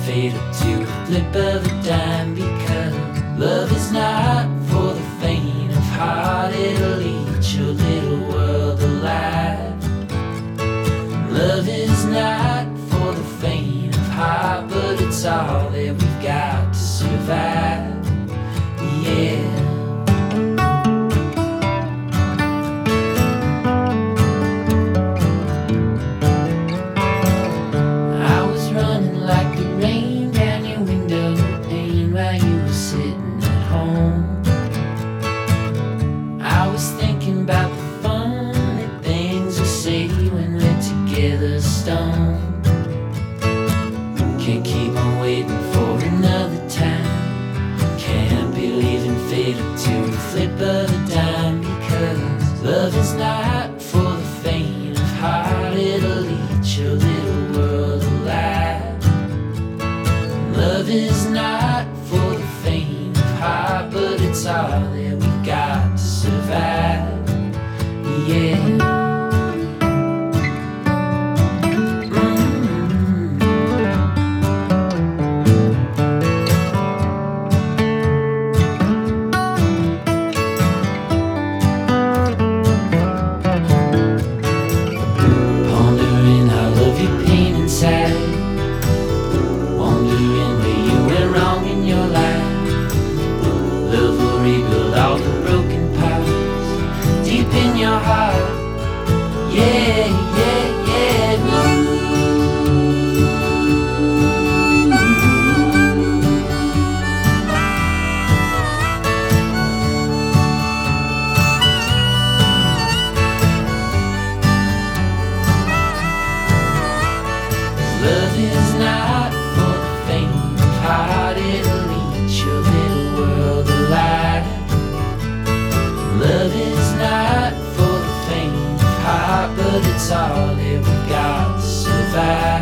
fatal to the flip of a dime, because love is not for the faint of heart. It'll eat your little world alive. Love is not for the faint of heart, but it's all that we've got to survive. Yeah. I was thinking about the funny things we say when we're together stoned. Can't keep on waiting for another time. Can't believe in fatal to the flip of a dime, because love is not for the faint of heart. It'll eat your little world alive. Love is not for the faint of heart, but it's all that we've got to survive. Yeah. Pondering how love you pain inside, wondering where you went wrong in your life. Love will rebuild all the broken parts deep in your heart. Yeah, yeah, yeah. Ooh. Love is not for the faint of heart. It'll eat your little world alive. Love is not for the faint of heart, but it's all that we've got to survive.